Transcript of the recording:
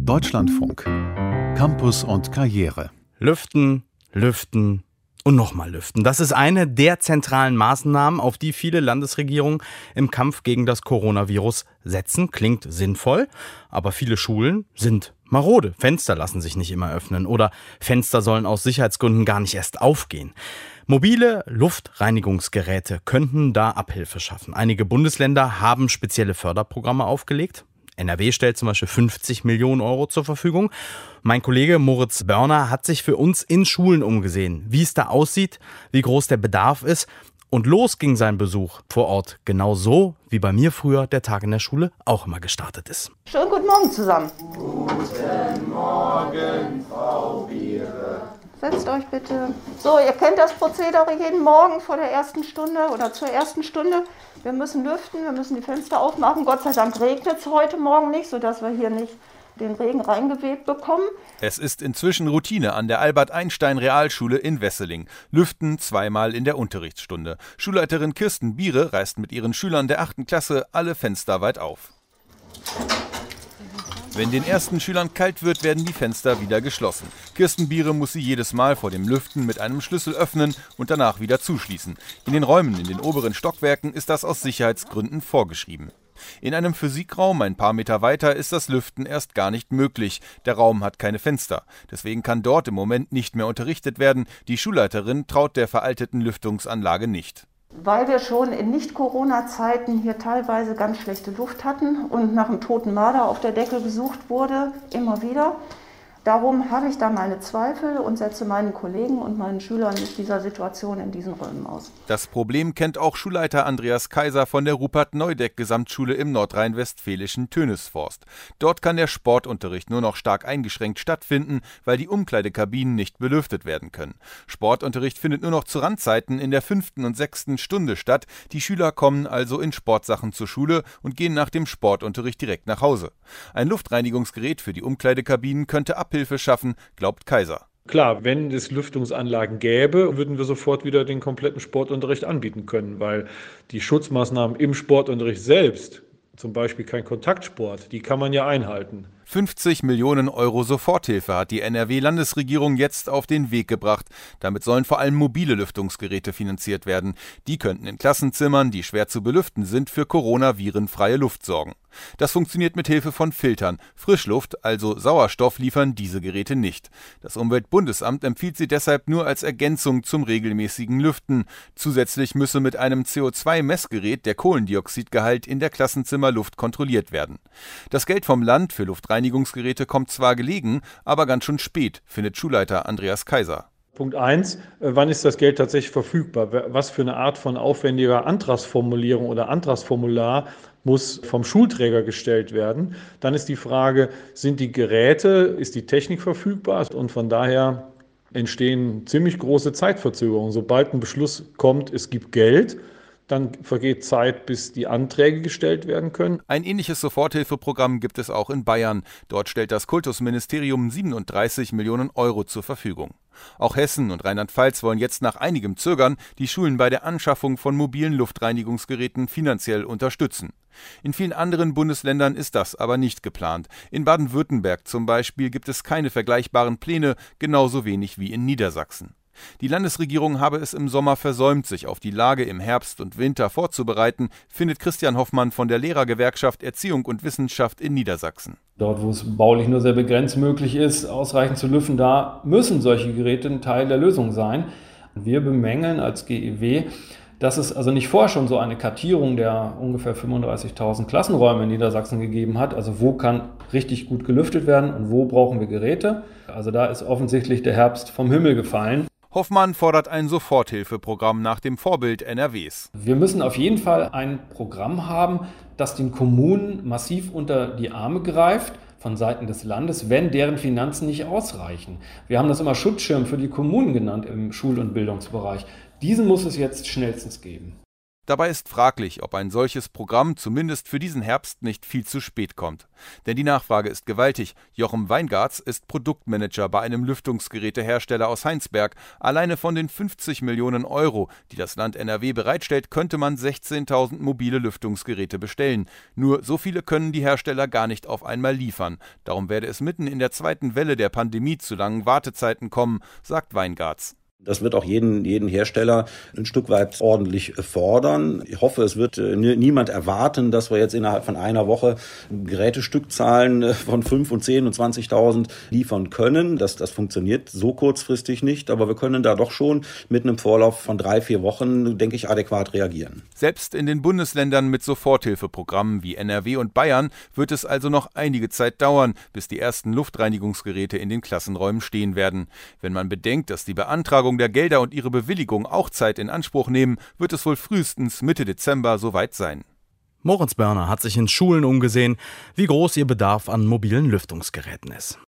Deutschlandfunk. Campus und Karriere. Lüften, lüften und nochmal lüften. Das ist eine der zentralen Maßnahmen, auf die viele Landesregierungen im Kampf gegen das Coronavirus setzen. Klingt sinnvoll, aber viele Schulen sind marode. Fenster lassen sich nicht immer öffnen oder Fenster sollen aus Sicherheitsgründen gar nicht erst aufgehen. Mobile Luftreinigungsgeräte könnten da Abhilfe schaffen. Einige Bundesländer haben spezielle Förderprogramme aufgelegt. NRW stellt zum Beispiel 50 Millionen Euro zur Verfügung. Mein Kollege Moritz Börner hat sich für uns in Schulen umgesehen, wie es da aussieht, wie groß der Bedarf ist. Und los ging sein Besuch vor Ort, genau so, wie bei mir früher der Tag in der Schule auch immer gestartet ist. Schönen guten Morgen zusammen. Guten Morgen, Frau Biere. Setzt euch bitte. So, ihr kennt das Prozedere jeden Morgen vor der ersten Stunde oder zur ersten Stunde. Wir müssen lüften, wir müssen die Fenster aufmachen. Gott sei Dank regnet es heute Morgen nicht, sodass wir hier nicht den Regen reingeweht bekommen. Es ist inzwischen Routine an der Albert-Einstein-Realschule in Wesseling. Lüften zweimal in der Unterrichtsstunde. Schulleiterin Kirsten Biere reißt mit ihren Schülern der 8. Klasse alle Fenster weit auf. Wenn den ersten Schülern kalt wird, werden die Fenster wieder geschlossen. Kirsten Biere muss sie jedes Mal vor dem Lüften mit einem Schlüssel öffnen und danach wieder zuschließen. In den Räumen in den oberen Stockwerken ist das aus Sicherheitsgründen vorgeschrieben. In einem Physikraum ein paar Meter weiter ist das Lüften erst gar nicht möglich. Der Raum hat keine Fenster. Deswegen kann dort im Moment nicht mehr unterrichtet werden. Die Schulleiterin traut der veralteten Lüftungsanlage nicht. Weil wir schon in Nicht-Corona-Zeiten hier teilweise ganz schlechte Luft hatten und nach einem toten Marder auf der Decke gesucht wurde, immer wieder. Darum habe ich da meine Zweifel und setze meinen Kollegen und meinen Schülern mit dieser Situation in diesen Räumen aus. Das Problem kennt auch Schulleiter Andreas Kaiser von der Rupert-Neudeck-Gesamtschule im nordrhein-westfälischen Tönisforst. Dort kann der Sportunterricht nur noch stark eingeschränkt stattfinden, weil die Umkleidekabinen nicht belüftet werden können. Sportunterricht findet nur noch zu Randzeiten in der 5. und 6. Stunde statt. Die Schüler kommen also in Sportsachen zur Schule und gehen nach dem Sportunterricht direkt nach Hause. Ein Luftreinigungsgerät für die Umkleidekabinen könnte Abhilfe schaffen, glaubt Kaiser. Klar, wenn es Lüftungsanlagen gäbe, würden wir sofort wieder den kompletten Sportunterricht anbieten können, weil die Schutzmaßnahmen im Sportunterricht selbst, zum Beispiel kein Kontaktsport, die kann man ja einhalten. 50 Millionen Euro Soforthilfe hat die NRW-Landesregierung jetzt auf den Weg gebracht. Damit sollen vor allem mobile Lüftungsgeräte finanziert werden. Die könnten in Klassenzimmern, die schwer zu belüften sind, für coronavirenfreie Luft sorgen. Das funktioniert mit Hilfe von Filtern. Frischluft, also Sauerstoff, liefern diese Geräte nicht. Das Umweltbundesamt empfiehlt sie deshalb nur als Ergänzung zum regelmäßigen Lüften. Zusätzlich müsse mit einem CO2-Messgerät der Kohlendioxidgehalt in der Klassenzimmerluft kontrolliert werden. Das Geld vom Land für Luftreinigungsgeräte kommt zwar gelegen, aber ganz schön spät, findet Schulleiter Andreas Kaiser. Punkt 1, wann ist das Geld tatsächlich verfügbar? Was für eine Art von aufwendiger Antragsformulierung oder Antragsformular muss vom Schulträger gestellt werden? Dann ist die Frage, sind die Geräte, ist die Technik verfügbar? Und von daher entstehen ziemlich große Zeitverzögerungen. Sobald ein Beschluss kommt, es gibt Geld, dann vergeht Zeit, bis die Anträge gestellt werden können. Ein ähnliches Soforthilfeprogramm gibt es auch in Bayern. Dort stellt das Kultusministerium 37 Millionen Euro zur Verfügung. Auch Hessen und Rheinland-Pfalz wollen jetzt nach einigem Zögern die Schulen bei der Anschaffung von mobilen Luftreinigungsgeräten finanziell unterstützen. In vielen anderen Bundesländern ist das aber nicht geplant. In Baden-Württemberg zum Beispiel gibt es keine vergleichbaren Pläne, genauso wenig wie in Niedersachsen. Die Landesregierung habe es im Sommer versäumt, sich auf die Lage im Herbst und Winter vorzubereiten, findet Christian Hoffmann von der Lehrergewerkschaft Erziehung und Wissenschaft in Niedersachsen. Dort, wo es baulich nur sehr begrenzt möglich ist, ausreichend zu lüften, da müssen solche Geräte ein Teil der Lösung sein. Wir bemängeln als GEW, dass es also nicht vorher schon so eine Kartierung der ungefähr 35.000 Klassenräume in Niedersachsen gegeben hat. Also wo kann richtig gut gelüftet werden und wo brauchen wir Geräte? Also da ist offensichtlich der Herbst vom Himmel gefallen. Hoffmann fordert ein Soforthilfeprogramm nach dem Vorbild NRWs. Wir müssen auf jeden Fall ein Programm haben, das den Kommunen massiv unter die Arme greift von Seiten des Landes, wenn deren Finanzen nicht ausreichen. Wir haben das immer Schutzschirm für die Kommunen genannt im Schul- und Bildungsbereich. Diesen muss es jetzt schnellstens geben. Dabei ist fraglich, ob ein solches Programm zumindest für diesen Herbst nicht viel zu spät kommt. Denn die Nachfrage ist gewaltig. Jochen Weingartz ist Produktmanager bei einem Lüftungsgerätehersteller aus Heinsberg. Alleine von den 50 Millionen Euro, die das Land NRW bereitstellt, könnte man 16.000 mobile Lüftungsgeräte bestellen. Nur so viele können die Hersteller gar nicht auf einmal liefern. Darum werde es mitten in der zweiten Welle der Pandemie zu langen Wartezeiten kommen, sagt Weingartz. Das wird auch jeden Hersteller ein Stück weit ordentlich fordern. Ich hoffe, es wird niemand erwarten, dass wir jetzt innerhalb von einer Woche Gerätestückzahlen von 5.000 und 10.000 und 20.000 liefern können. Das funktioniert so kurzfristig nicht, aber wir können da doch schon mit einem Vorlauf von 3-4 Wochen, denke ich, adäquat reagieren. Selbst in den Bundesländern mit Soforthilfeprogrammen wie NRW und Bayern wird es also noch einige Zeit dauern, bis die ersten Luftreinigungsgeräte in den Klassenräumen stehen werden. Wenn man bedenkt, dass die Beantragung der Gelder und ihre Bewilligung auch Zeit in Anspruch nehmen, wird es wohl frühestens Mitte Dezember soweit sein. Moritz Börner hat sich in Schulen umgesehen, wie groß ihr Bedarf an mobilen Lüftungsgeräten ist.